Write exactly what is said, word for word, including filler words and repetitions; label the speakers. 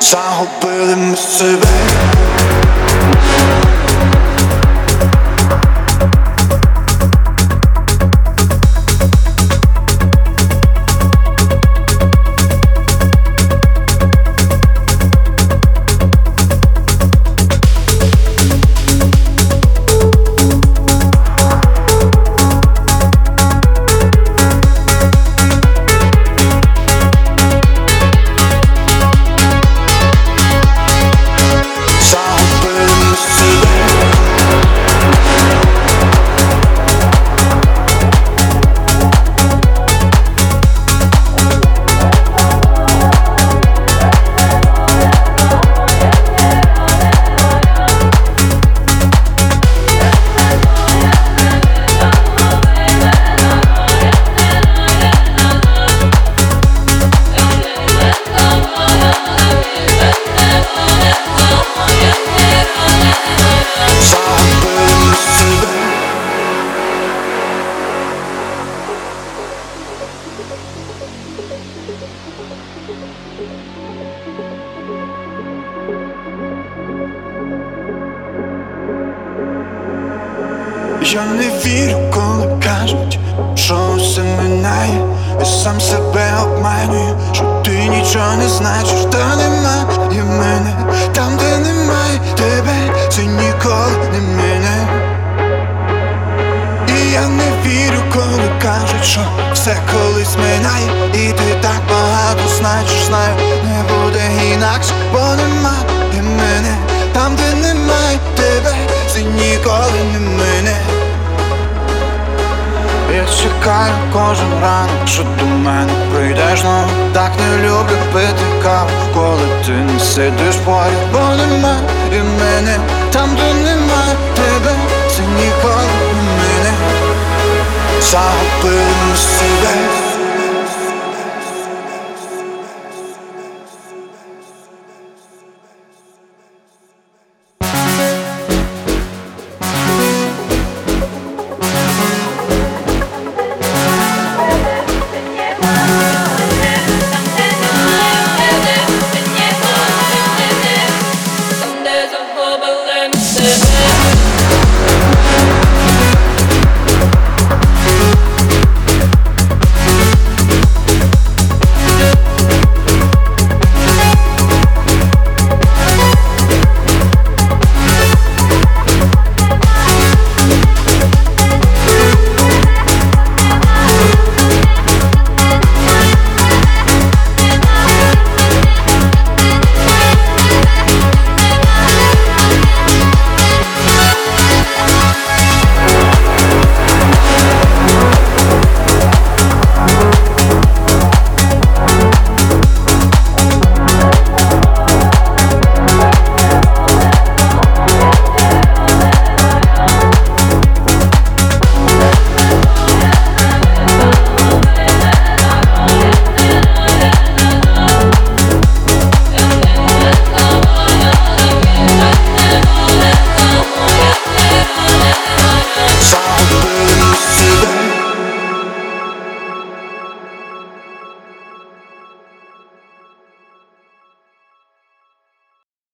Speaker 1: Загубили ми себе. Я не вірю, коли кажуть, що все минає. Я сам себе обманюю, що ти нічого не значиш. Та немає мене там, де немає тебе, це ніколи не мине. І я не вірю, коли кажуть, що все колись минає. І ти так багато значиш, знаю, не буде інакше. Бо немає мене там, де немає тебе, це ніколи не мине. Я чекаю кожен ранок, що до мене прийдеш знову. Так не люблю пити каву, коли ти не сидиш поряд. Бо немає мене там, де немає тебе, це ніколи не мине. Загубили ми себе.